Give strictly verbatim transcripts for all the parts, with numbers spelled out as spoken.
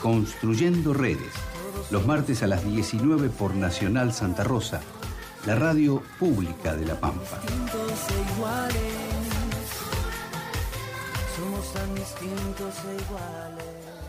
Construyendo Redes, los martes a las diecinueve por Nacional Santa Rosa, la radio pública de La Pampa. Somos tan distintos e iguales.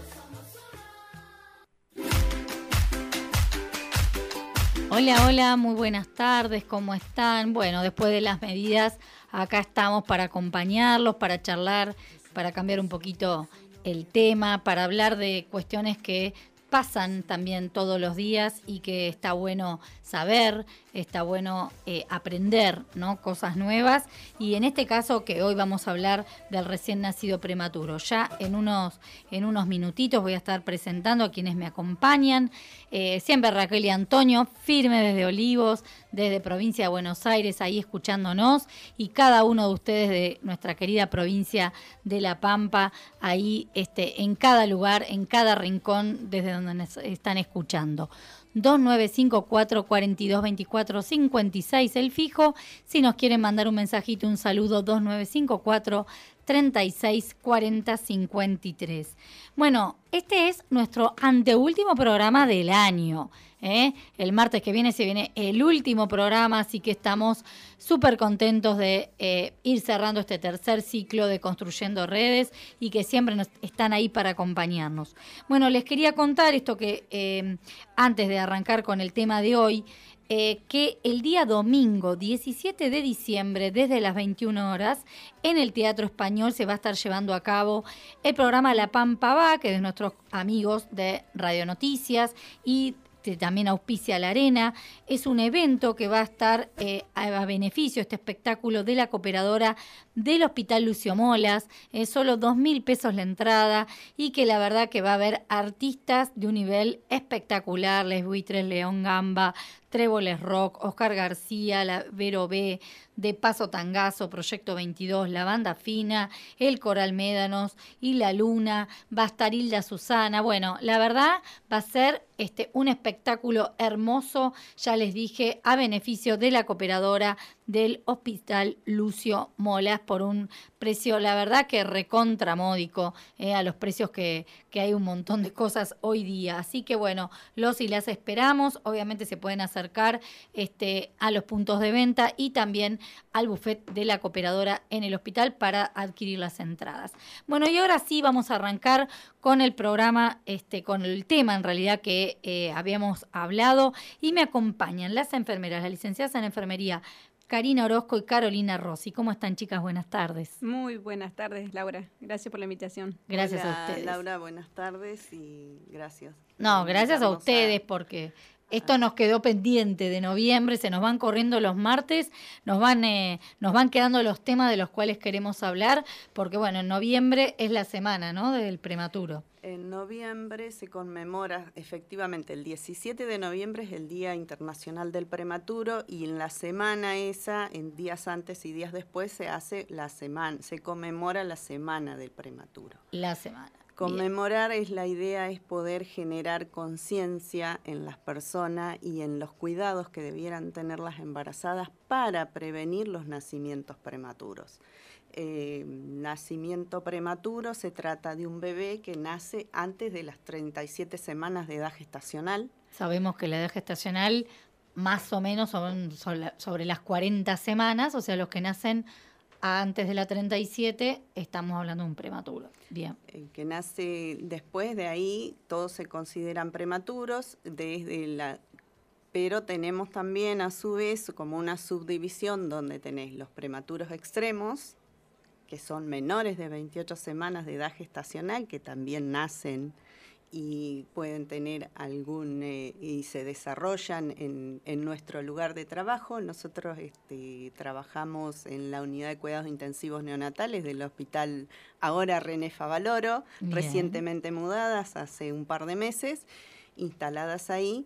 Hola, hola, muy buenas tardes, ¿cómo están? Bueno, después de las medidas, acá estamos para acompañarlos, para charlar, para cambiar un poquito el tema, para hablar de cuestiones que pasan también todos los días y que está bueno saber, está bueno eh, aprender, ¿no? Cosas nuevas. Y en este caso que hoy vamos a hablar del recién nacido prematuro. Ya en unos, en unos minutitos voy a estar presentando a quienes me acompañan. Eh, siempre Raquel y Antonio, firme desde Olivos, desde provincia de Buenos Aires, ahí escuchándonos. Y cada uno de ustedes de nuestra querida provincia de La Pampa, ahí este, en cada lugar, en cada rincón, desde donde nos están escuchando. dos nueve cinco cuatro, cuatro dos dos cuatro, cinco seis el fijo. Si nos quieren mandar un mensajito, un saludo, dos nueve cinco cuatro, tres seis cuatro cero cinco tres. Bueno, este es nuestro anteúltimo programa del año, ¿eh? El martes que viene se viene el último programa, así que estamos súper contentos de eh, ir cerrando este tercer ciclo de Construyendo Redes y que siempre nos están ahí para acompañarnos. Bueno, les quería contar esto que eh, antes de arrancar con el tema de hoy, Eh, que el día domingo diecisiete de diciembre, desde las veintiuna horas, en el Teatro Español se va a estar llevando a cabo el programa La Pampa Va, que es de nuestros amigos de Radio Noticias y que también auspicia La Arena. Es un evento que va a estar eh, a beneficio, este espectáculo de la cooperadora del Hospital Lucio Molas, es eh, solo dos mil pesos la entrada y que la verdad que va a haber artistas de un nivel espectacular, Les Buitres, León Gamba, Tréboles Rock, Oscar García, la Vero B, De Paso Tangazo, Proyecto veintidós, La Banda Fina, El Coral Médanos y La Luna, va a estar Hilda Susana. Bueno, la verdad va a ser este, un espectáculo hermoso, ya les dije, a beneficio de la cooperadora del Hospital Lucio Molas por un precio, la verdad que recontra módico, eh, a los precios que, que hay un montón de cosas hoy día. Así que bueno, los y las esperamos, obviamente se pueden acercar este, a los puntos de venta y también al buffet de la cooperadora en el hospital para adquirir las entradas. Bueno, y ahora sí vamos a arrancar con el programa, este, con el tema en realidad que eh, habíamos hablado y me acompañan las enfermeras, las licenciadas en enfermería, Karina Orozco y Carolina Rossi. ¿Cómo están, chicas? Buenas tardes. Muy buenas tardes, Laura. Gracias por la invitación. Gracias Hola, a ustedes. Laura, buenas tardes y gracias. No, gracias a ustedes porque esto nos quedó pendiente de noviembre, se nos van corriendo los martes, nos van, eh, nos van quedando los temas de los cuales queremos hablar, porque bueno, en noviembre es la semana, ¿no?, del prematuro. En noviembre se conmemora, efectivamente, el diecisiete de noviembre es el Día Internacional del Prematuro y en la semana esa, en días antes y días después, se hace la semana, se conmemora la Semana del Prematuro. La semana. Conmemorar es la idea, es poder generar conciencia en las personas y en los cuidados que debieran tener las embarazadas para prevenir los nacimientos prematuros. Eh, nacimiento prematuro se trata de un bebé que nace antes de las treinta y siete semanas de edad gestacional. Sabemos que la edad gestacional más o menos son sobre las cuarenta semanas, o sea, los que nacen antes de la treinta y siete, estamos hablando de un prematuro. Bien. El que nace después de ahí, todos se consideran prematuros, desde la, pero tenemos también a su vez como una subdivisión donde tenés los prematuros extremos, que son menores de veintiocho semanas de edad gestacional, que también nacen y pueden tener algún, eh, y se desarrollan en, en nuestro lugar de trabajo. Nosotros este, trabajamos en la unidad de cuidados intensivos neonatales del hospital ahora René Favaloro, Bien. Recientemente mudadas hace un par de meses, instaladas ahí.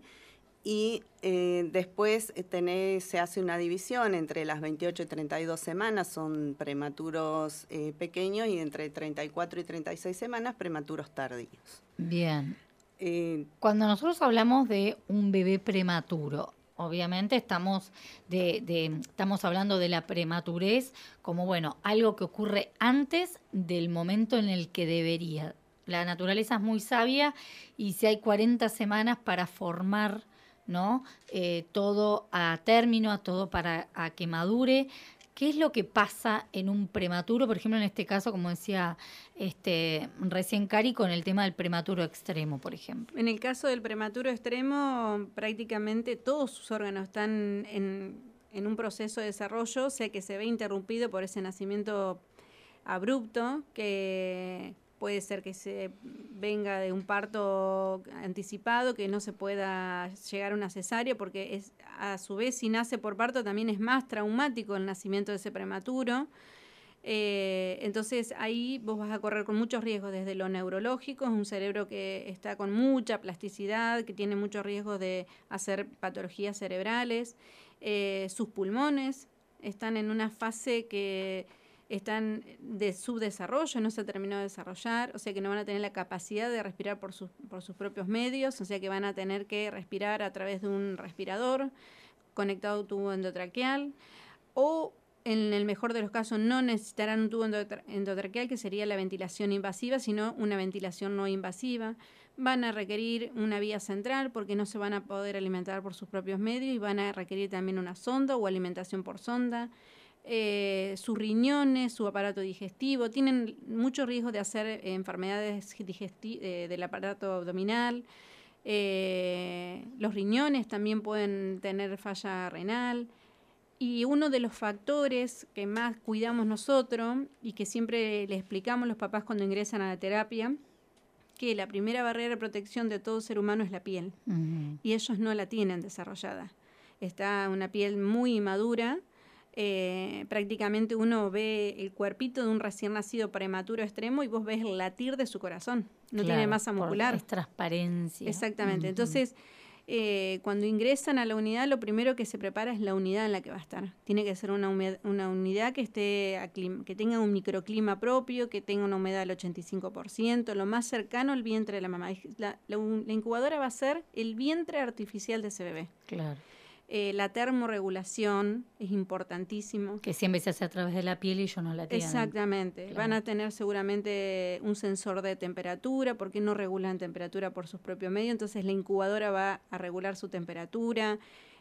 Y eh, después tenés, se hace una división entre las veintiocho y treinta y dos semanas, son prematuros eh, pequeños, y entre treinta y cuatro y treinta y seis semanas, prematuros tardíos. Bien. Eh, Cuando nosotros hablamos de un bebé prematuro, obviamente estamos, de, de, estamos hablando de la prematurez como, bueno, algo que ocurre antes del momento en el que debería la naturaleza es muy sabia y si hay cuarenta semanas para formar, ¿no? Eh, todo a término, a todo para a que madure. ¿Qué es lo que pasa en un prematuro? Por ejemplo, en este caso, como decía este recién Cari, con el tema del prematuro extremo, por ejemplo. En el caso del prematuro extremo, prácticamente todos sus órganos están en, en un proceso de desarrollo, o sea que se ve interrumpido por ese nacimiento abrupto, que puede ser que se venga de un parto anticipado, que no se pueda llegar a una cesárea, porque es, a su vez, si nace por parto, también es más traumático el nacimiento de ese prematuro. Eh, entonces ahí vos vas a correr con muchos riesgos desde lo neurológico, es un cerebro que está con mucha plasticidad, que tiene muchos riesgos de hacer patologías cerebrales. Eh, sus pulmones están en una fase que están de subdesarrollo, no se terminó de desarrollar, o sea que no van a tener la capacidad de respirar por sus, por sus propios medios, o sea que van a tener que respirar a través de un respirador conectado a un tubo endotraqueal, o en el mejor de los casos no necesitarán un tubo endotraqueal, que sería la ventilación invasiva, sino una ventilación no invasiva. Van a requerir una vía central porque no se van a poder alimentar por sus propios medios y van a requerir también una sonda o alimentación por sonda. Eh, sus riñones, su aparato digestivo, tienen mucho riesgo de hacer eh, enfermedades digesti- eh, del aparato abdominal. Eh, los riñones también pueden tener falla renal. Y uno de los factores que más cuidamos nosotros y que siempre le explicamos a los papás cuando ingresan a la terapia, que la primera barrera de protección de todo ser humano es la piel. Uh-huh. Y ellos no la tienen desarrollada. Está una piel muy inmadura. Eh, prácticamente uno ve el cuerpito de un recién nacido prematuro extremo y vos ves el latir de su corazón. No claro, tiene masa muscular. Es transparencia. Exactamente. Uh-huh. Entonces, eh, cuando ingresan a la unidad, lo primero que se prepara es la unidad en la que va a estar. Tiene que ser una, humedad, una unidad que esté aclim- que tenga un microclima propio, que tenga una humedad del ochenta y cinco por ciento, lo más cercano al vientre de la mamá. La, la, la incubadora va a ser el vientre artificial de ese bebé. Claro. Eh, la termorregulación es importantísimo. Que siempre se hace a través de la piel y ellos no la tienen. Exactamente. Claro. Van a tener seguramente un sensor de temperatura, porque no regulan temperatura por sus propios medios, entonces la incubadora va a regular su temperatura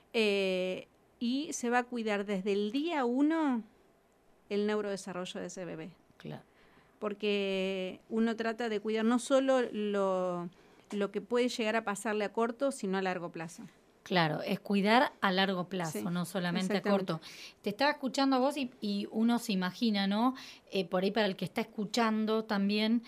eh, y se va a cuidar desde el día uno el neurodesarrollo de ese bebé. Claro. Porque uno trata de cuidar no solo lo, lo que puede llegar a pasarle a corto, sino a largo plazo. Claro, es cuidar a largo plazo, sí, no solamente a corto. Te estaba escuchando a vos y, y uno se imagina, ¿no? Eh, por ahí para el que está escuchando también,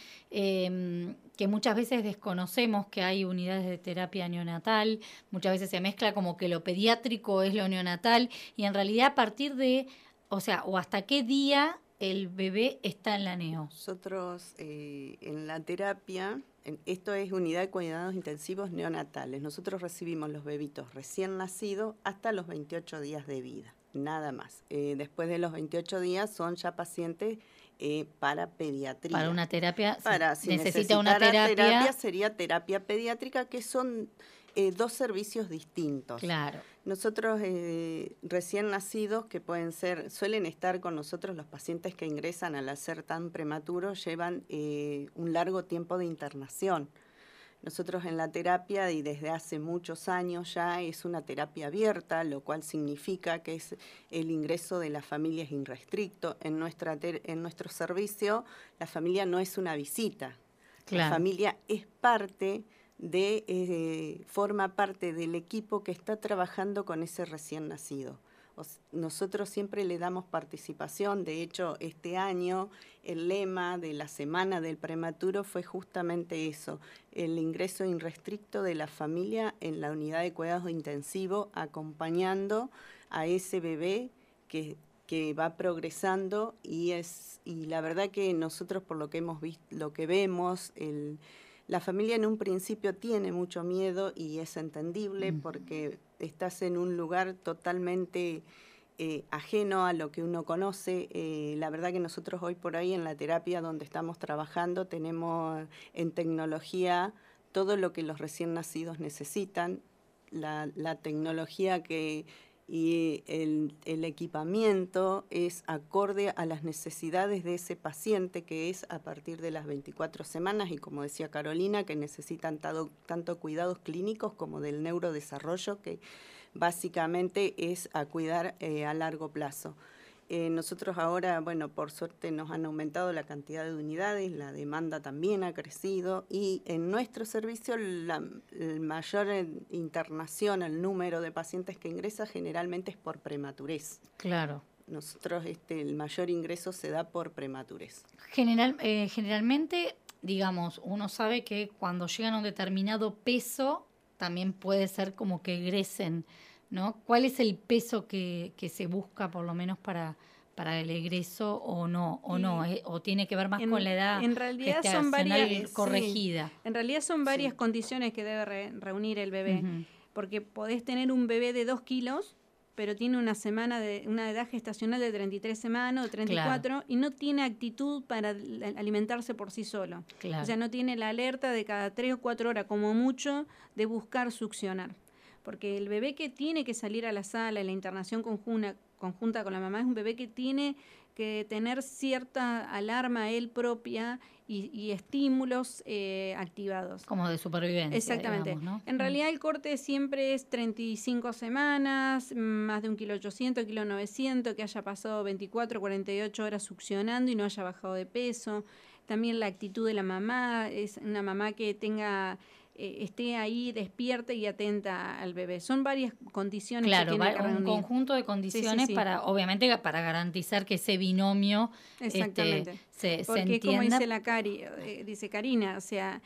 eh, que muchas veces desconocemos que hay unidades de terapia neonatal, muchas veces se mezcla como que lo pediátrico es lo neonatal y en realidad a partir de, o sea, o hasta qué día el bebé está en la neo. Nosotros eh, en la terapia... Esto es unidad de cuidados intensivos neonatales. Nosotros recibimos los bebitos recién nacidos hasta los veintiocho días de vida, nada más. Eh, después de los veintiocho días son ya pacientes eh, para pediatría. Para una terapia, para, si necesita una terapia. terapia. Sería terapia pediátrica, que son eh, dos servicios distintos. Claro. Nosotros eh, recién nacidos, que pueden ser, suelen estar con nosotros los pacientes que ingresan al ser tan prematuros, llevan eh, un largo tiempo de internación. Nosotros en la terapia, y desde hace muchos años ya, es una terapia abierta, lo cual significa que es el ingreso de las familias irrestricto. En, nuestra ter- en nuestro servicio, la familia no es una visita. Claro. La familia es parte... de eh, forma parte del equipo que está trabajando con ese recién nacido. O sea, nosotros siempre le damos participación. De hecho, este año el lema de la Semana del Prematuro fue justamente eso, el ingreso irrestricto de la familia en la unidad de cuidados intensivos, acompañando a ese bebé que que va progresando y es y la verdad que nosotros, por lo que hemos visto, lo que vemos, el la familia en un principio tiene mucho miedo y es entendible mm. porque estás en un lugar totalmente eh, ajeno a lo que uno conoce. Eh, la verdad que nosotros hoy por ahí en la terapia donde estamos trabajando tenemos en tecnología todo lo que los recién nacidos necesitan. La, la tecnología que y el, el equipamiento es acorde a las necesidades de ese paciente, que es a partir de las veinticuatro semanas, y como decía Carolina, que necesitan tanto, tanto cuidados clínicos como del neurodesarrollo, que básicamente es a cuidar eh, a largo plazo. Eh, nosotros ahora, bueno, por suerte nos han aumentado la cantidad de unidades, la demanda también ha crecido, y en nuestro servicio la, la mayor internación, el número de pacientes que ingresa generalmente es por prematurez. Claro. Nosotros este, el mayor ingreso se da por prematurez. General, eh, generalmente, digamos, uno sabe que cuando llegan a un determinado peso, también puede ser como que egresen, ¿no? ¿Cuál es el peso que, que se busca por lo menos para, para el egreso o no? ¿O no? Eh, ¿O tiene que ver más en, con la edad en realidad son varias, corregida? Sí, en realidad son varias sí. condiciones que debe re, reunir el bebé. Uh-huh. Porque podés tener un bebé de dos kilos, pero tiene una semana de una edad gestacional de treinta y tres semanas o treinta y cuatro, claro, y no tiene actitud para alimentarse por sí solo. Claro. O sea, no tiene la alerta de cada tres o cuatro horas, como mucho, de buscar succionar. Porque el bebé que tiene que salir a la sala en la internación conjunta, conjunta con la mamá es un bebé que tiene que tener cierta alarma él propia y, y estímulos eh, activados. Como de supervivencia. Exactamente. Digamos, ¿no? En realidad el corte siempre es treinta y cinco semanas, más de un kilo ochocientos, kilo novecientos, que haya pasado veinticuatro, cuarenta y ocho horas succionando y no haya bajado de peso. También la actitud de la mamá, es una mamá que tenga... Eh, esté ahí despierta y atenta al bebé. Son varias condiciones claro, que tiene que reunir. Un conjunto de condiciones sí, sí, sí. para, obviamente, para garantizar que ese binomio Exactamente. Este, se, Porque se entienda. Como dice la Cari, eh, dice Karina, o sea,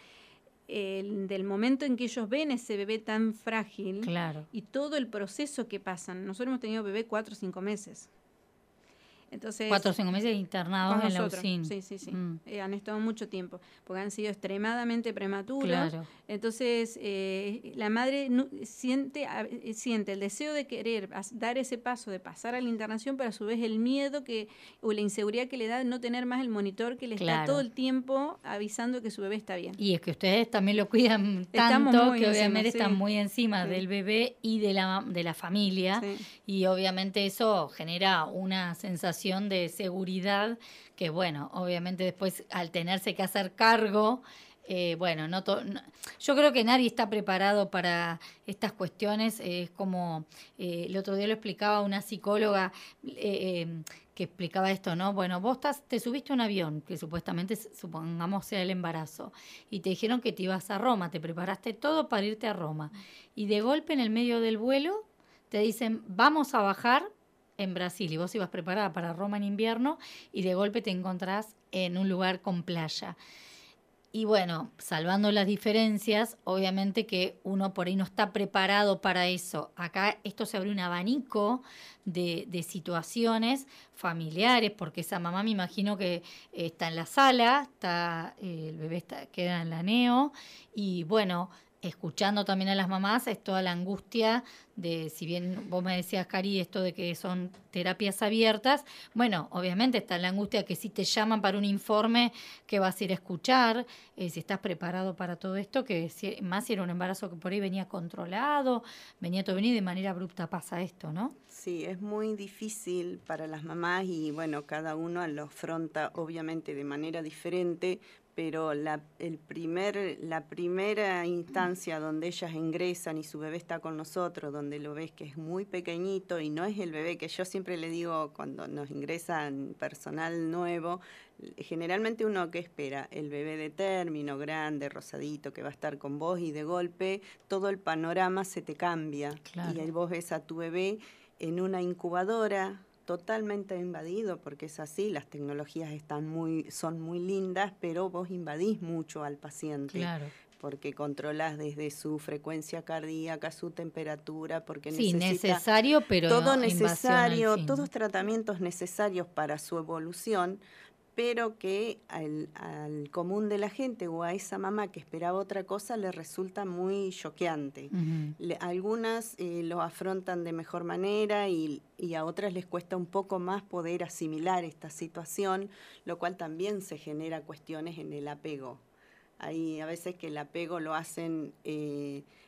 el, del momento en que ellos ven ese bebé tan frágil, claro, y todo el proceso que pasan. Nosotros hemos tenido bebé cuatro o cinco meses. Entonces, cuatro o cinco meses internados en la U C I N. Sí, sí, sí. Mm. Eh, han estado mucho tiempo, porque han sido extremadamente prematuros. Claro. Entonces, eh, la madre no, siente, eh, siente el deseo de querer dar ese paso, de pasar a la internación, pero a su vez el miedo que o la inseguridad que le da no tener más el monitor que le claro. está todo el tiempo avisando que su bebé está bien. Y es que ustedes también lo cuidan Estamos tanto que que encima, obviamente sí. están muy encima sí. del bebé y de la, de la familia. Sí. Y obviamente eso genera una sensación de seguridad que, bueno, obviamente después al tenerse que hacer cargo, eh, bueno, no, to- no yo creo que nadie está preparado para estas cuestiones. Eh, es como, eh, el otro día lo explicaba una psicóloga eh, eh, que explicaba esto, ¿no? Bueno, vos estás, te subiste a un avión, que supuestamente, supongamos, sea el embarazo, y te dijeron que te ibas a Roma, te preparaste todo para irte a Roma, y de golpe en el medio del vuelo te dicen, vamos a bajar en Brasil, y vos ibas preparada para Roma en invierno y de golpe te encontrás en un lugar con playa. Y bueno, salvando las diferencias, obviamente que uno por ahí no está preparado para eso. Acá esto se abre un abanico de, de situaciones familiares, porque esa mamá me imagino que está en la sala, está eh, el bebé está, queda en la neo, y bueno, escuchando también a las mamás, es toda la angustia de, si bien vos me decías, Cari, esto de que son terapias abiertas, bueno, obviamente está la angustia que si te llaman para un informe, que vas a ir a escuchar, eh, si estás preparado para todo esto, que si, más si era un embarazo que por ahí venía controlado, venía todo venir, de manera abrupta pasa esto, ¿no? Sí, es muy difícil para las mamás y bueno, cada uno lo afronta obviamente de manera diferente, pero la, el primer, la primera instancia donde ellas ingresan y su bebé está con nosotros, donde lo ves que es muy pequeñito y no es el bebé, que yo siempre le digo cuando nos ingresan personal nuevo, generalmente uno que espera, el bebé de término, grande, rosadito, que va a estar con vos y de golpe todo el panorama se te cambia. Claro. Y ahí vos ves a tu bebé en una incubadora, totalmente invadido, porque es así, las tecnologías están muy, son muy lindas, pero vos invadís mucho al paciente. Claro. Porque controlás desde su frecuencia cardíaca, su temperatura, porque sí, necesita necesario, pero todo no necesario, invasión, todos tratamientos necesarios para su evolución, pero que al, al común de la gente o a esa mamá que esperaba otra cosa le resulta muy choqueante. Uh-huh. Le, algunas eh, lo afrontan de mejor manera y, y a otras les cuesta un poco más poder asimilar esta situación, lo cual también se genera cuestiones en el apego. Hay a veces que el apego lo hacen eh,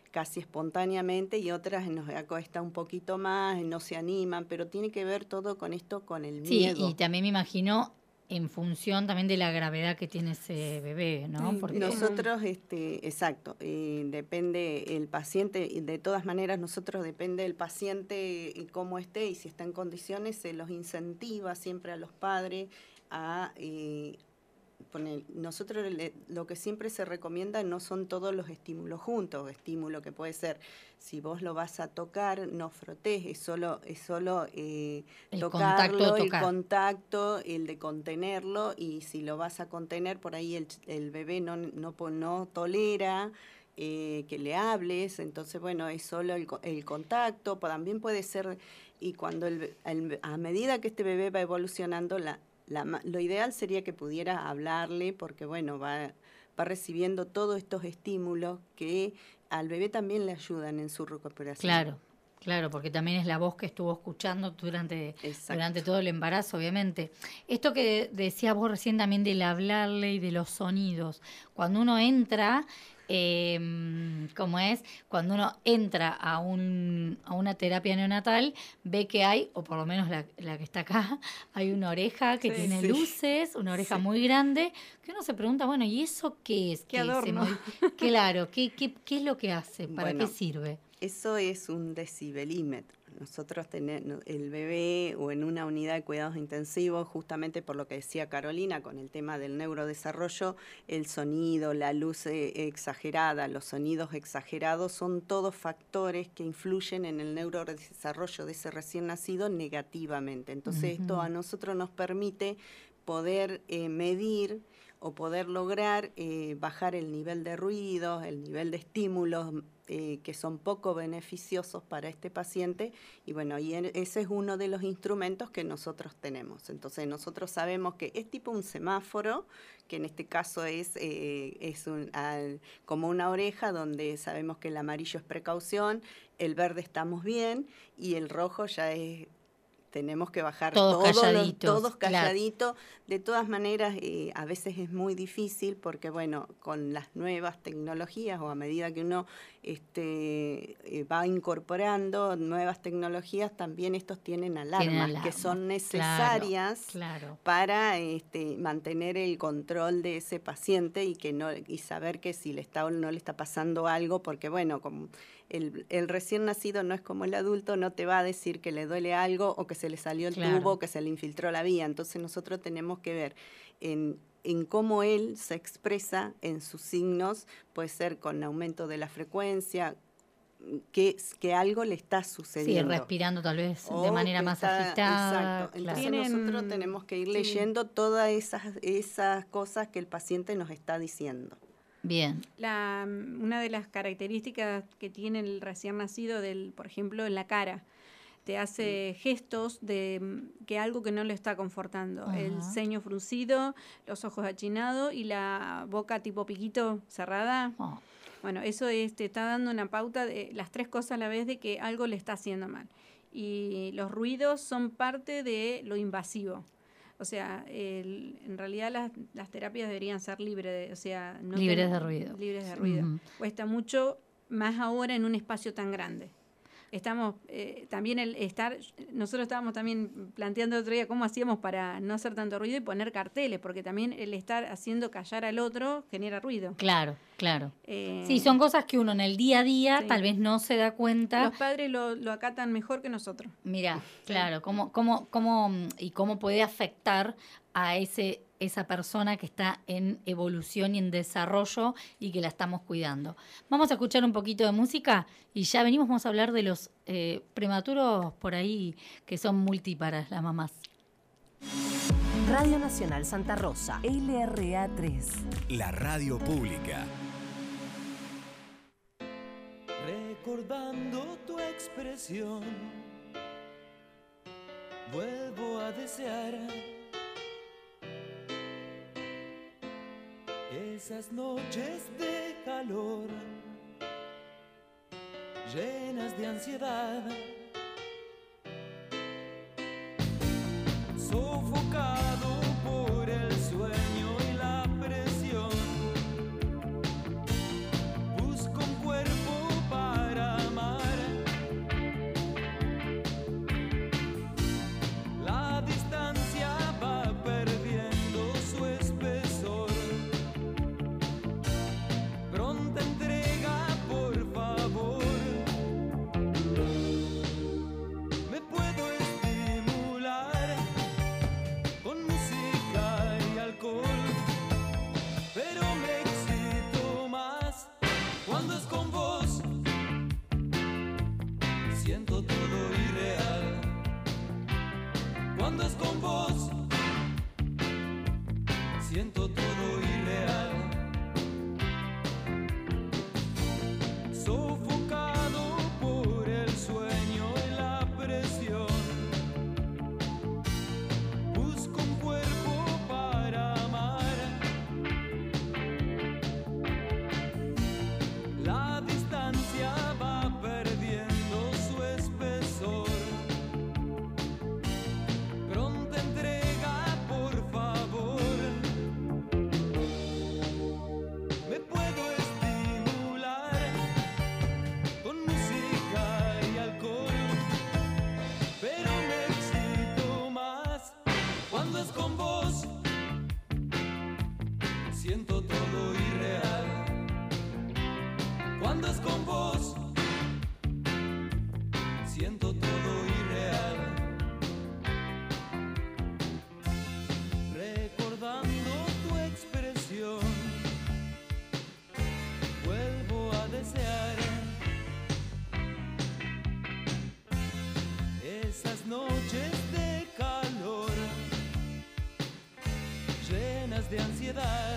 casi espontáneamente y otras nos cuesta un poquito más, no se animan, pero tiene que ver todo con esto, con el miedo. Sí, y también me imagino en función también de la gravedad que tiene ese bebé, ¿no? Porque nosotros, este, exacto, eh, depende el paciente, y de todas maneras nosotros depende del paciente y cómo esté y si está en condiciones, se los incentiva siempre a los padres a... Eh, Poner, nosotros le, lo que siempre se recomienda no son todos los estímulos juntos, estímulo que puede ser, si vos lo vas a tocar, no frotés, es solo, es solo eh, el tocarlo, contacto, el tocar. contacto, el de contenerlo, y si lo vas a contener, por ahí el, el bebé no, no, no tolera eh, que le hables, entonces bueno, es solo el, el contacto, también puede ser, y cuando el, el, a medida que este bebé va evolucionando, la La, lo ideal sería que pudiera hablarle porque, bueno, va, va recibiendo todos estos estímulos que al bebé también le ayudan en su recuperación. Claro, claro, porque también es la voz que estuvo escuchando durante, durante todo el embarazo, obviamente. Esto que decías vos recién también del hablarle y de los sonidos. Cuando uno entra... Eh, como es, cuando uno entra a, un, a una terapia neonatal, ve que hay, o por lo menos la, la que está acá, hay una oreja que sí, tiene sí. luces, una oreja Sí. muy grande, que uno se pregunta, bueno, ¿y eso qué es? Qué ¿Qué adorno. se- Claro, ¿qué, qué, ¿qué es lo que hace? ¿Para Bueno, qué sirve? Eso es un decibelímetro. Nosotros tenemos el bebé o en una unidad de cuidados intensivos, justamente por lo que decía Carolina, con el tema del neurodesarrollo, el sonido, la luz eh, exagerada, los sonidos exagerados, son todos factores que influyen en el neurodesarrollo de ese recién nacido negativamente. Entonces, Ujú. esto a nosotros nos permite poder eh, medir o poder lograr eh, bajar el nivel de ruidos, el nivel de estímulos eh, que son poco beneficiosos para este paciente, y bueno, y en, ese es uno de los instrumentos que nosotros tenemos. Entonces nosotros sabemos que es tipo un semáforo, que en este caso es, eh, es un, al, como una oreja donde sabemos que el amarillo es precaución, el verde estamos bien y el rojo ya es... Tenemos que bajar Todos todos, calladitos, los, todos claro. calladitos. De todas maneras, eh, a veces es muy difícil porque, bueno, con las nuevas tecnologías o a medida que uno este, eh, va incorporando nuevas tecnologías, también estos tienen alarmas Tienen alarma, que son necesarias Claro, claro. para este, mantener el control de ese paciente y que no y saber que si le está o no le está pasando algo, porque, bueno, como el, el recién nacido no es como el adulto, no te va a decir que le duele algo o que se le salió el Claro. tubo, que se le infiltró la vía. Entonces nosotros tenemos que ver en, en cómo él se expresa en sus signos, puede ser con aumento de la frecuencia, que, que algo le está Sí, sucediendo. respirando tal vez O de manera que más está- agitada. Exacto. claro. Entonces Tienen- nosotros tenemos que ir sí. leyendo todas esas, esas cosas que el paciente nos está diciendo. Bien, La, una de las características que tiene el recién nacido, del, por ejemplo, en la cara, te hace gestos de mm, que algo que no le está confortando. Ajá. El ceño fruncido, los ojos achinados y la boca tipo piquito cerrada. oh, Bueno, eso es, te está dando una pauta de las tres cosas a la vez de que algo le está haciendo mal. Y los ruidos son parte de lo invasivo. O sea, el- en realidad las, las terapias deberían ser libres, de, o sea, no Libres ten- de ruido. Libres de ruido. Ujú. Cuesta mucho más ahora en un espacio tan grande. Estamos eh, también el estar, nosotros estábamos también planteando el otro día cómo hacíamos para no hacer tanto ruido y poner carteles, porque también el estar haciendo callar al otro genera ruido. claro, claro. Eh, Sí, son cosas que uno en el día a día Sí. tal vez no se da cuenta. Los padres lo, lo acatan mejor que nosotros. Mira, claro, cómo, cómo, cómo, mm, y cómo puede afectar a ese esa persona que está en evolución y en desarrollo y que la estamos cuidando. Vamos a escuchar un poquito de música y ya venimos, vamos a hablar de los eh, prematuros por ahí que son multíparas las mamás. Radio Nacional Santa Rosa, L R A tres. La radio pública. Recordando tu expresión, vuelvo a desear esas noches de calor, llenas de ansiedad, sofocado por el sueño y la presión. Busco un cuerpo para siento todo irreal. Recordando tu expresión, vuelvo a desear esas noches de calor, llenas de ansiedad.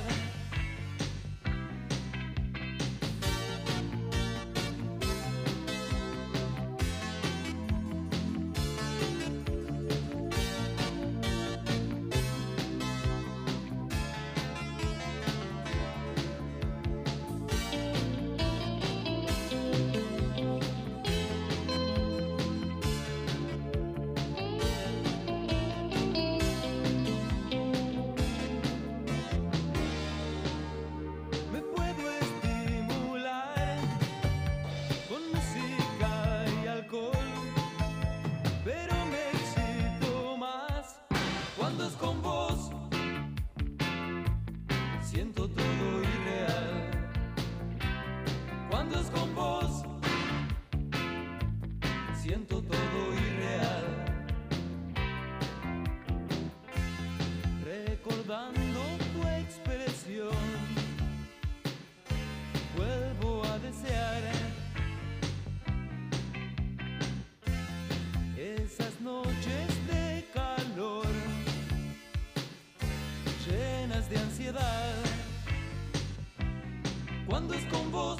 Cuando es con vos,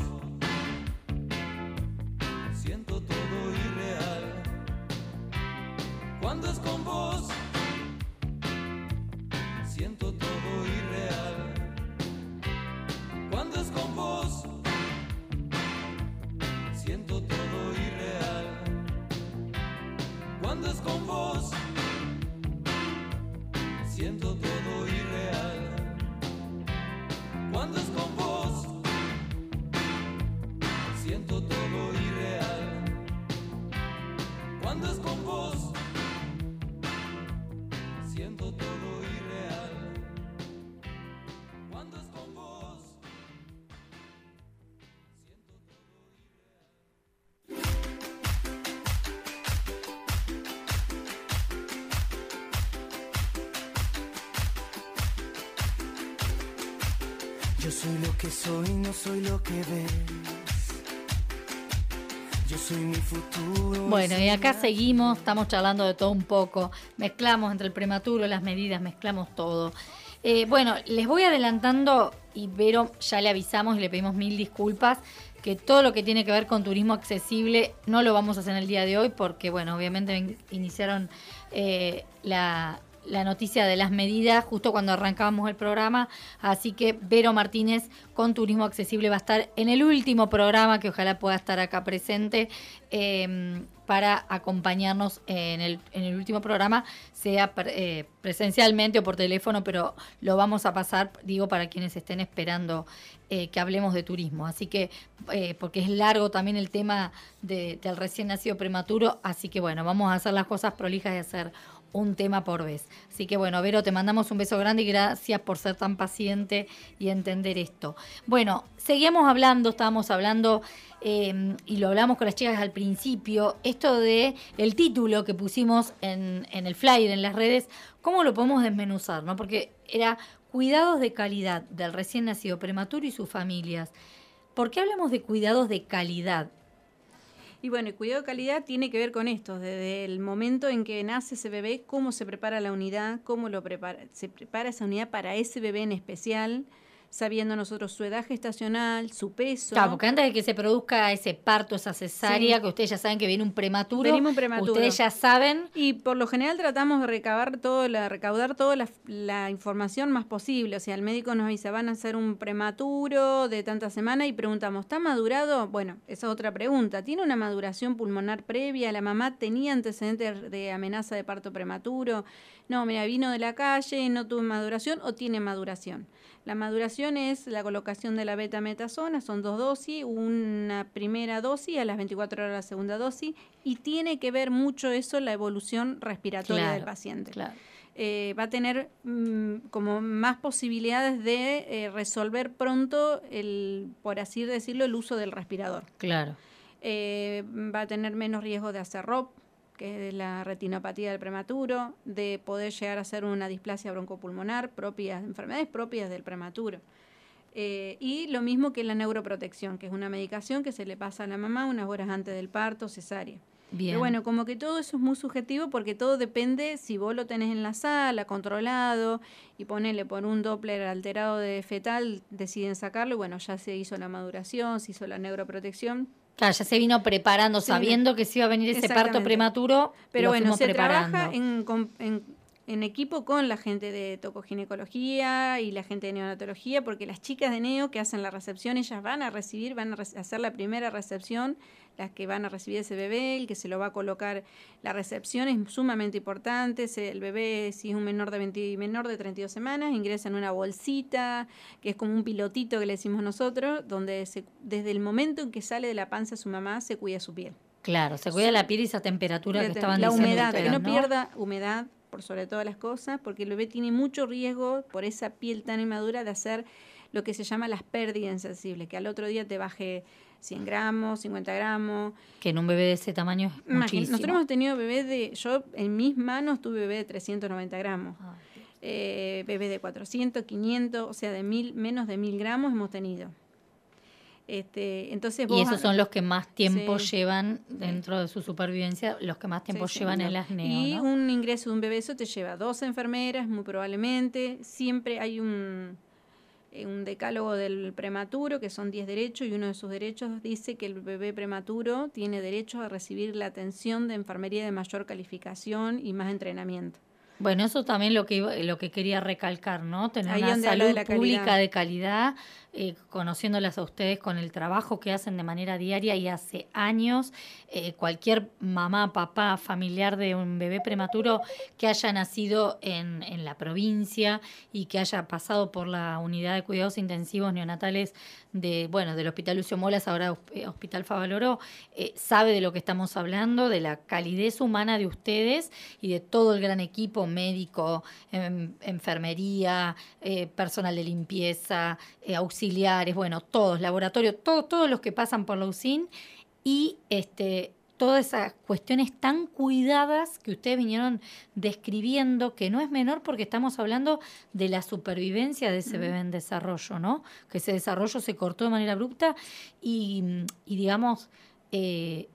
siento todo irreal. Cuando es con vos, siento todo irreal. Cuando es con vos, siento todo irreal. Cuando es con vos, siento todo irreal. Cuando es con vos, siento todo irreal. Cuando es con vos, siento todo irreal. Cuando es con vos, siento todo irreal. Yo soy lo que soy, no soy lo que ves. Yo soy mi futuro. Bueno, y acá seguimos, estamos charlando de todo un poco. Mezclamos entre el prematuro, las medidas, mezclamos todo. Eh, bueno, les voy adelantando, y Vero ya le avisamos y le pedimos mil disculpas, que todo lo que tiene que ver con turismo accesible no lo vamos a hacer en el día de hoy porque, bueno, obviamente iniciaron eh, la... la noticia de las medidas justo cuando arrancábamos el programa, así que Vero Martínez con Turismo Accesible va a estar en el último programa, que ojalá pueda estar acá presente eh, para acompañarnos en el, en el último programa, sea eh, presencialmente o por teléfono, pero lo vamos a pasar, digo, para quienes estén esperando eh, que hablemos de turismo, así que eh, porque es largo también el tema de, del recién nacido prematuro, así que bueno, vamos a hacer las cosas prolijas y hacer un tema por vez. Así que bueno, Vero, te mandamos un beso grande y gracias por ser tan paciente y entender esto. Bueno, seguíamos hablando, estábamos hablando eh, y lo hablamos con las chicas al principio, esto de el título que pusimos en, en el flyer, en las redes, ¿cómo lo podemos desmenuzar? ¿No? Porque era cuidados de calidad del recién nacido prematuro y sus familias. ¿Por qué hablamos de cuidados de calidad? Y bueno, el cuidado de calidad tiene que ver con esto, desde el momento en que nace ese bebé, cómo se prepara la unidad, cómo lo prepara, se prepara esa unidad para ese bebé en especial, sabiendo nosotros su edad gestacional, su peso. Claro, porque antes de que se produzca ese parto, esa cesárea, sí, que ustedes ya saben que viene un prematuro, venimos un prematuro. Ustedes ya saben. Y por lo general tratamos de recabar todo la, recaudar toda la, la información más posible. O sea, el médico nos dice, van a hacer un prematuro de tantas semanas y preguntamos, ¿está madurado? Bueno, esa es otra pregunta. ¿Tiene una maduración pulmonar previa? ¿La mamá tenía antecedentes de amenaza de parto prematuro? No, mira, vino de la calle, no tuvo maduración o tiene maduración. La maduración es la colocación de la betametasona, son dos dosis, una primera dosis, a las veinticuatro horas la segunda dosis, y tiene que ver mucho eso la evolución respiratoria claro, del paciente. Claro. Eh, va a tener mmm, como más posibilidades de eh, resolver pronto, el, por así decirlo, el uso del respirador. Claro. eh, va a tener menos riesgo de hacer R O P, que es la retinopatía del prematuro, de poder llegar a hacer una displasia broncopulmonar, propias, enfermedades propias del prematuro. Eh, y lo mismo que la neuroprotección, que es una medicación que se le pasa a la mamá unas horas antes del parto, cesárea. Bien. Pero bueno, como que todo eso es muy subjetivo porque todo depende si vos lo tenés en la sala, controlado, y ponele por un Doppler alterado de fetal, deciden sacarlo, y bueno, ya se hizo la maduración, se hizo la neuroprotección. Claro, ya se vino preparando, Sí, sabiendo que se iba a venir ese parto prematuro. Pero lo bueno, fuimos se preparando. trabaja en, en, en equipo con la gente de tocoginecología y la gente de neonatología, porque las chicas de neo que hacen la recepción, ellas van a recibir, van a re- hacer la primera recepción, las que van a recibir ese bebé, el que se lo va a colocar. La recepción es sumamente importante. Se, el bebé, si es un menor de veinte, menor de treinta y dos semanas, ingresa en una bolsita, que es como un pilotito que le decimos nosotros, donde se, desde el momento en que sale de la panza su mamá, se cuida su piel. Claro, se cuida Sí. la piel y esa temperatura La que tem- estaban la diciendo humedad, ustedes, que no, ¿no? pierda humedad por sobre todas las cosas, porque el bebé tiene mucho riesgo por esa piel tan inmadura de hacer lo que se llama las pérdidas insensibles, que al otro día te baje cien gramos, cincuenta gramos. Que en un bebé de ese tamaño es Imagín- muchísimo. Nosotros hemos tenido bebés de, yo en mis manos tuve bebé de trescientos noventa gramos, Ah, eh, bebé de cuatrocientos, quinientos, o sea, de mil, menos de mil gramos hemos tenido. Este, entonces vos y esos son los que más tiempo Sí. llevan dentro de su supervivencia, los que más tiempo Sí, sí. llevan en las neo, Y ¿no? un ingreso de un bebé, eso te lleva dos enfermeras, muy probablemente. Siempre hay un, eh, un decálogo del prematuro, que son diez derechos, y uno de sus derechos dice que el bebé prematuro tiene derecho a recibir la atención de enfermería de mayor calificación y más entrenamiento. Bueno, eso también lo que iba- lo que quería recalcar, ¿no? Tener Ahí una donde habla salud de la pública calidad. de calidad, eh, conociéndolas a ustedes con el trabajo que hacen de manera diaria y hace años. Eh, cualquier mamá, papá, familiar de un bebé prematuro que haya nacido en, en la provincia y que haya pasado por la unidad de cuidados intensivos neonatales de, bueno, del Hospital Lucio Molas, ahora eh, Hospital Favaloro, eh, sabe de lo que estamos hablando, de la calidez humana de ustedes y de todo el gran equipo médico, em, enfermería, eh, personal de limpieza, eh, auxiliares, bueno, todos, laboratorio, todo, todos los que pasan por la U C I N y este, todas esas cuestiones tan cuidadas que ustedes vinieron describiendo, que no es menor porque estamos hablando de la supervivencia de ese bebé en desarrollo, ¿no? Que ese desarrollo se cortó de manera abrupta y, y digamos... Eh,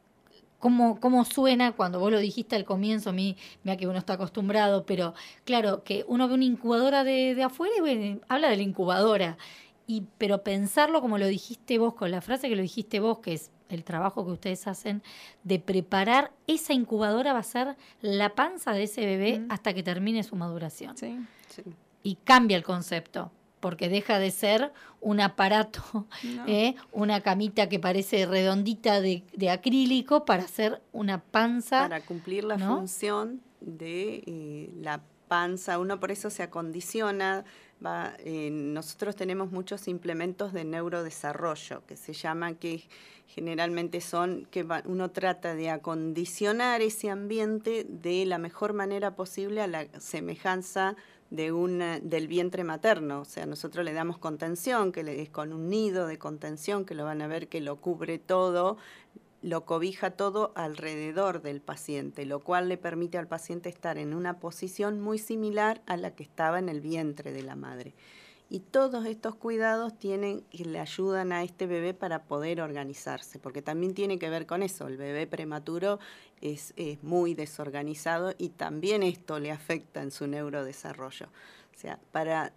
¿Cómo, ¿Cómo suena cuando vos lo dijiste al comienzo? A mí, mira que uno está acostumbrado, pero claro, que uno ve una incubadora de, de afuera y bueno, habla de la incubadora. Y, pero pensarlo como lo dijiste vos, con la frase que lo dijiste vos, que es el trabajo que ustedes hacen, de preparar esa incubadora va a ser la panza de ese bebé Mm. hasta que termine su maduración. Sí. Sí. Y cambia el concepto, porque deja de ser un aparato, No. ¿eh? Una camita que parece redondita de, de acrílico para hacer una panza. Para cumplir la ¿no? función de eh, la panza. Uno por eso se acondiciona. Va, eh, nosotros tenemos muchos implementos de neurodesarrollo que se llaman, que generalmente son que va, uno trata de acondicionar ese ambiente de la mejor manera posible a la semejanza de una, del vientre materno. O sea, nosotros le damos contención, que le, es con un nido de contención, que lo van a ver que lo cubre todo, lo cobija todo alrededor del paciente, lo cual le permite al paciente estar en una posición muy similar a la que estaba en el vientre de la madre. Y todos estos cuidados tienen y le ayudan a este bebé para poder organizarse, porque también tiene que ver con eso. El bebé prematuro es, es muy desorganizado y también esto le afecta en su neurodesarrollo. O sea, para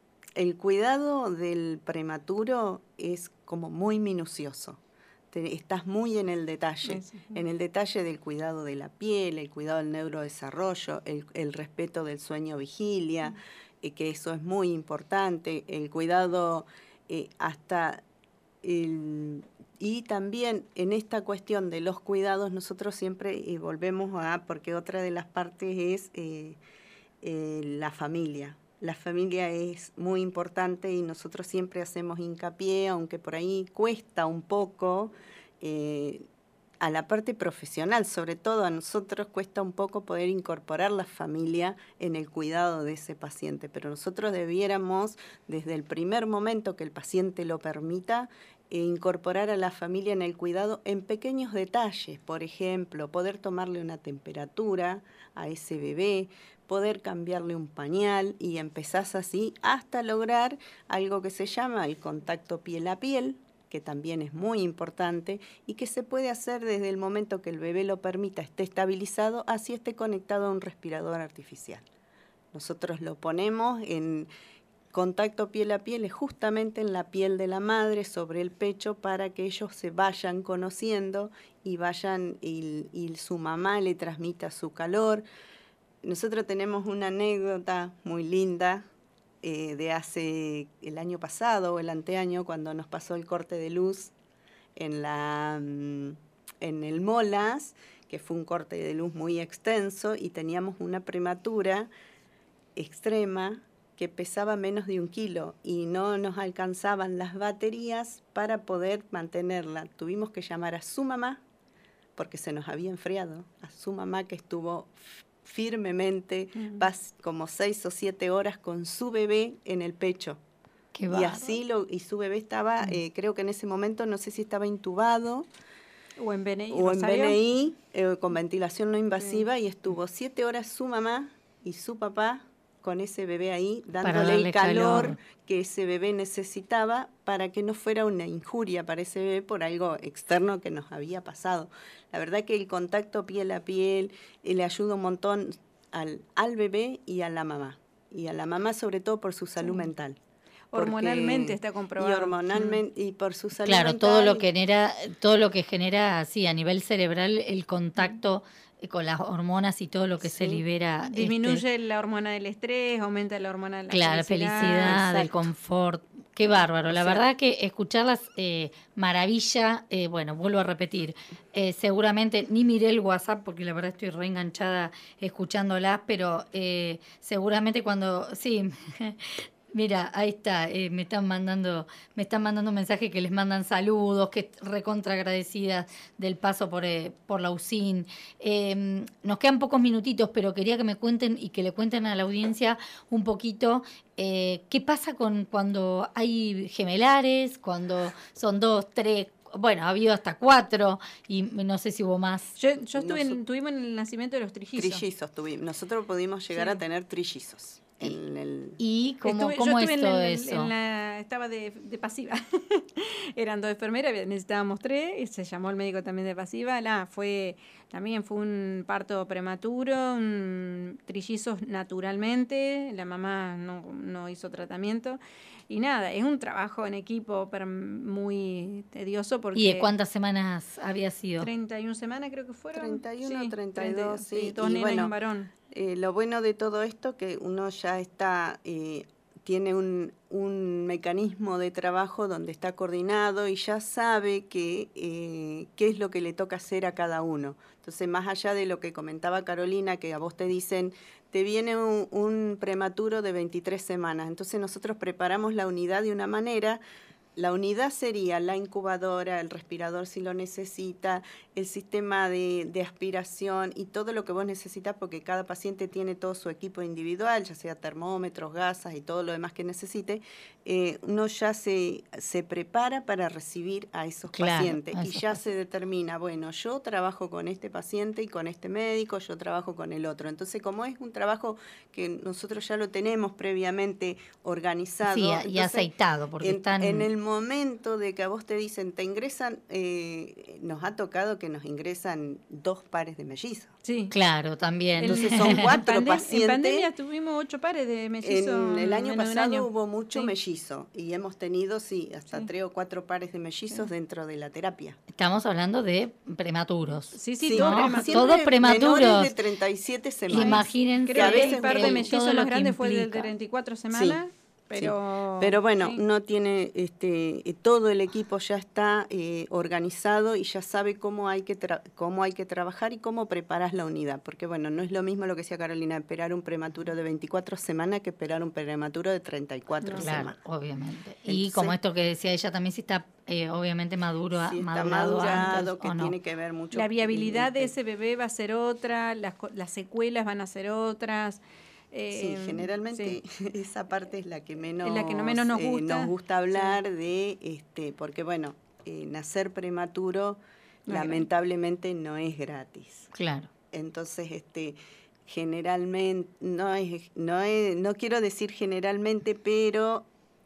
el cuidado del prematuro es como muy minucioso. Te, estás muy en el detalle, Sí, sí. en el detalle del cuidado de la piel, el cuidado del neurodesarrollo, el, el respeto del sueño-vigilia, eh, que eso es muy importante, el cuidado eh, hasta el... Y también en esta cuestión de los cuidados nosotros siempre eh, volvemos a, porque otra de las partes es eh, eh, la familia. La familia es muy importante y nosotros siempre hacemos hincapié, aunque por ahí cuesta un poco, eh, a la parte profesional, sobre todo a nosotros cuesta un poco poder incorporar la familia en el cuidado de ese paciente, pero nosotros debiéramos, desde el primer momento que el paciente lo permita, e incorporar a la familia en el cuidado en pequeños detalles, por ejemplo, poder tomarle una temperatura a ese bebé, poder cambiarle un pañal y empezás así hasta lograr algo que se llama el contacto piel a piel, que también es muy importante y que se puede hacer desde el momento que el bebé lo permita, esté estabilizado, así esté conectado a un respirador artificial. Nosotros lo ponemos en contacto piel a piel, es justamente en la piel de la madre, sobre el pecho, para que ellos se vayan conociendo y vayan y, y su mamá le transmita su calor. Nosotros tenemos una anécdota muy linda eh, de hace el año pasado o el anteaño, cuando nos pasó el corte de luz en, la, en el Molas, que fue un corte de luz muy extenso y teníamos una prematura extrema que pesaba menos de un kilo y no nos alcanzaban las baterías para poder mantenerla. Tuvimos que llamar a su mamá, porque se nos había enfriado, a su mamá que estuvo firmemente, uh-huh. como seis o siete horas con su bebé en el pecho. Qué y así lo, y su bebé estaba, uh-huh. eh, creo que en ese momento, no sé si estaba intubado, o en B N I, o en ¿Rosario? B N I eh, con ventilación no invasiva, Sí. y estuvo siete horas su mamá y su papá con ese bebé ahí, Para dándole darle el calor, calor que ese bebé necesitaba para que no fuera una injuria para ese bebé por algo externo que nos había pasado. La verdad que el contacto piel a piel eh, le ayuda un montón al, al bebé y a la mamá. Y a la mamá sobre todo por su salud sí. mental. Hormonalmente está comprobado. Y hormonalmente, y por su salud claro, mental. todo lo que genera, todo lo que genera, sí, a nivel cerebral, el contacto con las hormonas y todo lo que sí. se libera. Disminuye este, la hormona del estrés, aumenta la hormona de la claro, felicidad. felicidad, del confort. Qué bárbaro. La o sea, verdad que escucharlas, eh, maravilla. Eh, bueno, vuelvo a repetir. Eh, seguramente, ni miré el WhatsApp porque la verdad estoy reenganchada escuchándolas, pero eh, seguramente cuando, sí... Mira, ahí está, eh, me están mandando, me están mandando mensajes que les mandan saludos, que recontra agradecidas del paso por, eh, por la U S I N. Eh, nos quedan pocos minutitos, pero quería que me cuenten y que le cuenten a la audiencia un poquito eh, qué pasa con cuando hay gemelares, cuando son dos, tres, bueno, ha habido hasta cuatro y no sé si hubo más. Yo, yo estuve Nos, en, tuvimos en el nacimiento de los trillizos. Trillizos tuvimos. Nosotros pudimos llegar sí. a tener trillizos. En el... ¿Y cómo, estuve, cómo yo es estuve todo en, eso? En la, estaba de, de pasiva. Eran dos enfermeras, necesitábamos tres, y se llamó el médico también de pasiva. La, fue, también fue un parto prematuro, un, trillizos naturalmente, la mamá no, no hizo tratamiento. Y nada, es un trabajo en equipo pero muy tedioso porque... ¿Y de cuántas semanas había sido? treinta y una semanas creo que fueron. treinta y uno, sí, treinta y dos, sí. sí. Dos y nenas bueno, y un varón. Eh, lo bueno de todo esto que uno ya está, eh, tiene un, un mecanismo de trabajo donde está coordinado y ya sabe que, eh, qué es lo que le toca hacer a cada uno. Entonces, más allá de lo que comentaba Carolina, que a vos te dicen, te viene un, un prematuro de veintitrés semanas. Entonces, nosotros preparamos la unidad de una manera. La unidad sería la incubadora, el respirador si lo necesita, el sistema de, de aspiración y todo lo que vos necesitas, porque cada paciente tiene todo su equipo individual, ya sea termómetros, gasas y todo lo demás que necesite. Eh, uno ya se, se prepara para recibir a esos claro, pacientes a y esos ya pacientes. se determina, bueno, yo trabajo con este paciente y con este médico, yo trabajo con el otro. Entonces, como es un trabajo que nosotros ya lo tenemos previamente organizado. Sí, y entonces, aceitado, porque en, están... en el momento de que a vos te dicen, te ingresan, eh, nos ha tocado que nos ingresan dos pares de mellizos. Sí. Claro, también. Entonces son cuatro en pandem- pacientes. En pandemia tuvimos ocho pares de mellizos. En el año menos de un pasado año. hubo mucho Sí. mellizo y hemos tenido, sí, hasta Sí. tres o cuatro pares de mellizos Sí. dentro de la terapia. Estamos hablando de prematuros. Sí, sí, Sí, todos ¿no? prematuros. siempre Todos prematuros. menores de treinta y siete semanas. Imagínense Creo a que veces el par el- de mellizos todo lo más que grande fue el de implica. treinta y cuatro semanas. Pero, Pero bueno, sí. no tiene, este, todo el equipo ya está eh, organizado y ya sabe cómo hay que tra- cómo hay que trabajar y cómo preparas la unidad, porque bueno, no es lo mismo lo que decía Carolina, esperar un prematuro de veinticuatro semanas que esperar un prematuro de treinta y cuatro Claro, semanas. obviamente. Y Entonces- como esto que decía ella también, si está eh, obviamente maduro, Si está madurado, madurado, antes, que o no. tiene que ver mucho. La viabilidad de este, ese bebé va a ser otra, las, co- las secuelas van a ser otras. Eh, sí, generalmente sí. esa parte es la que menos, Es la que no menos nos eh, gusta. nos gusta hablar Sí. de, este, porque bueno, eh, nacer prematuro No es lamentablemente no es gratis. Claro. Entonces, este, generalmente, no es, no es, no quiero decir generalmente, pero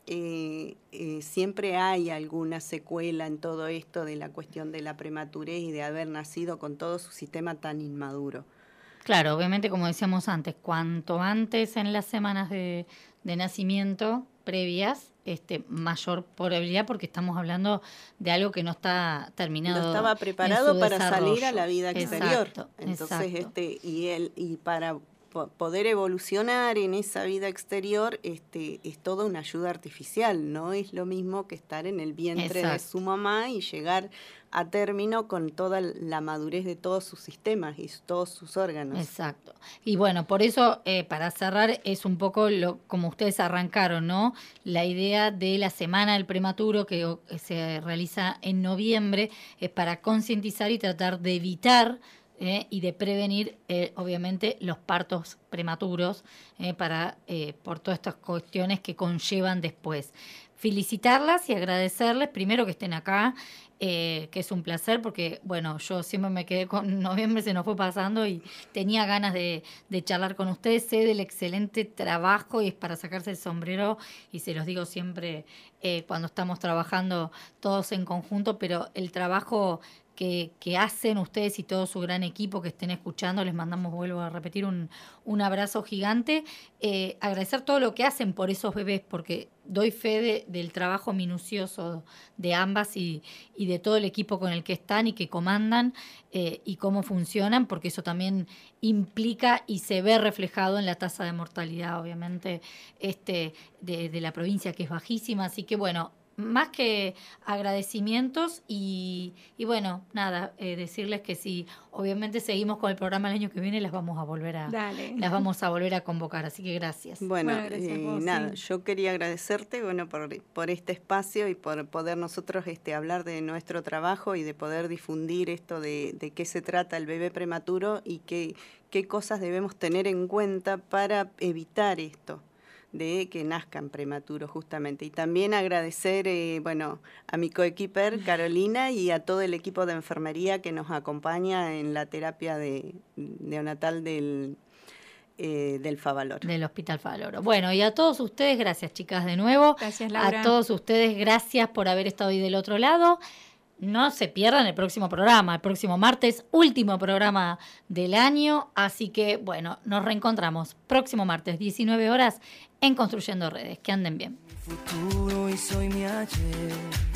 eh, eh, siempre hay alguna secuela en todo esto de la cuestión de la prematurez y de haber nacido con todo su sistema tan inmaduro. Claro, obviamente, como decíamos antes, cuanto antes en las semanas de, de nacimiento previas, este, mayor probabilidad, porque estamos hablando de algo que no está terminado. No estaba en preparado su para desarrollo. salir a la vida exterior. Exacto, Entonces, exacto. este, y él, y para po- poder evolucionar en esa vida exterior, este, es toda una ayuda artificial. No es lo mismo que estar en el vientre de Exacto. su mamá y llegar a término con toda la madurez de todos sus sistemas y todos sus órganos. Exacto. Y bueno, por eso, eh, para cerrar, es un poco lo como ustedes arrancaron, ¿no? La idea de la Semana del Prematuro que o- que se realiza en noviembre es para concientizar y tratar de evitar eh, y de prevenir, eh, obviamente, los partos prematuros eh, para eh, por todas estas cuestiones que conllevan después. Felicitarlas y agradecerles, primero que estén acá, eh, que es un placer, porque, bueno, yo siempre me quedé con noviembre, se nos fue pasando y tenía ganas de, de charlar con ustedes. Sé del excelente trabajo y es para sacarse el sombrero, y se los digo siempre eh, cuando estamos trabajando todos en conjunto, pero el trabajo que, que hacen ustedes y todo su gran equipo que estén escuchando, les mandamos, vuelvo a repetir, un, un abrazo gigante. Eh, agradecer todo lo que hacen por esos bebés, porque doy fe de, del trabajo minucioso de ambas y, y de todo el equipo con el que están y que comandan eh, y cómo funcionan, porque eso también implica y se ve reflejado en la tasa de mortalidad, obviamente, este, de, de la provincia, que es bajísima. Así que, bueno, más que agradecimientos y, y bueno, nada, eh, decirles que si obviamente seguimos con el programa el año que viene, las vamos a volver a Dale. las vamos a volver a convocar, así que gracias. Bueno, Bueno, gracias eh, vos, nada, sí. yo quería agradecerte, bueno, por, por este espacio y por poder nosotros este, hablar de nuestro trabajo y de poder difundir esto de, de qué se trata el bebé prematuro y qué, qué cosas debemos tener en cuenta para evitar esto de que nazcan prematuros justamente. Y también agradecer, eh, bueno, a mi coequiper Carolina y a todo el equipo de enfermería que nos acompaña en la terapia de neonatal del, eh, del Favaloro. Del Hospital Favaloro. Bueno, y a todos ustedes, gracias chicas de nuevo. Gracias, Laura. A todos ustedes, gracias por haber estado ahí del otro lado. No se pierdan el próximo programa, el próximo martes, último programa del año. Así que, bueno, nos reencontramos próximo martes, diecinueve horas, en Construyendo Redes. Que anden bien. Mi futuro y soy mi ayer.